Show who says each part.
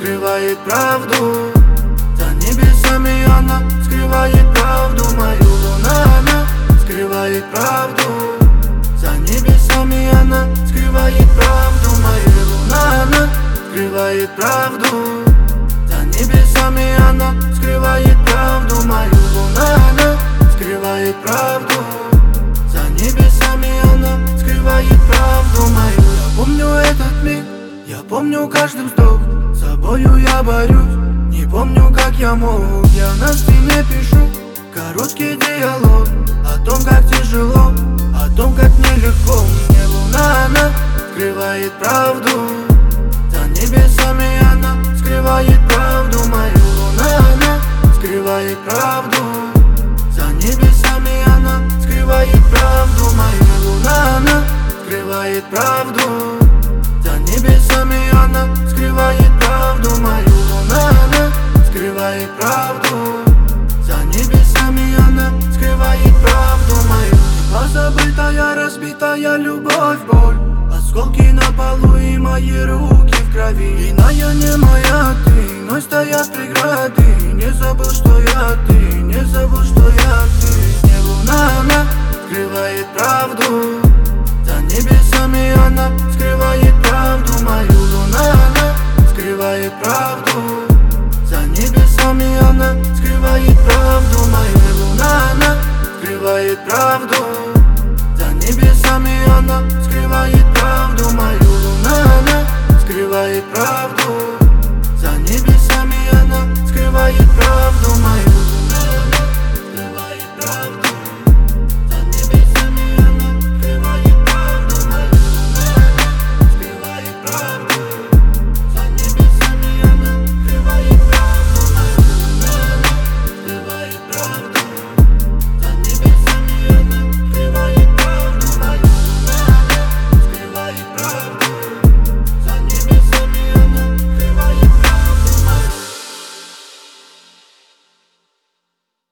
Speaker 1: скрывает правду. За небесами она скрывает правду мою. Луна, она скрывает правду. За небесами она скрывает правду мою. Луна, она скрывает правду. За небесами она скрывает правду мою. Луна, она скрывает правду. За небесами она скрывает правду мою. Я помню этот миг, я помню каждый вздох. С собою я борюсь, не помню, как я мог. Я на стене пишу короткий диалог о том, как тяжело, о том, как нелегко. Мне луна, она скрывает правду. За небесами она скрывает правду мою. Луна, она скрывает правду. За небесами она скрывает правду мою. Луна, она скрывает правду. За небесами она скрывает правду мою. Луна, она скрывает правду. За небесами она скрывает правду мою. Позабытая, разбитая любовь, боль, осколки на полу и мои руки в крови. Иная не моя ты, но стоят преграды. Не забыл, что я ты, не забыл, что я ты. Не луна, она скрывает правду. За небесами она скрывает правду мою. Луна, она скрывает правду. За небесами она скрывает правду мою. Луна, она скрывает правду. За небесами она скрывает правду мою. Луна, она скрывает правду.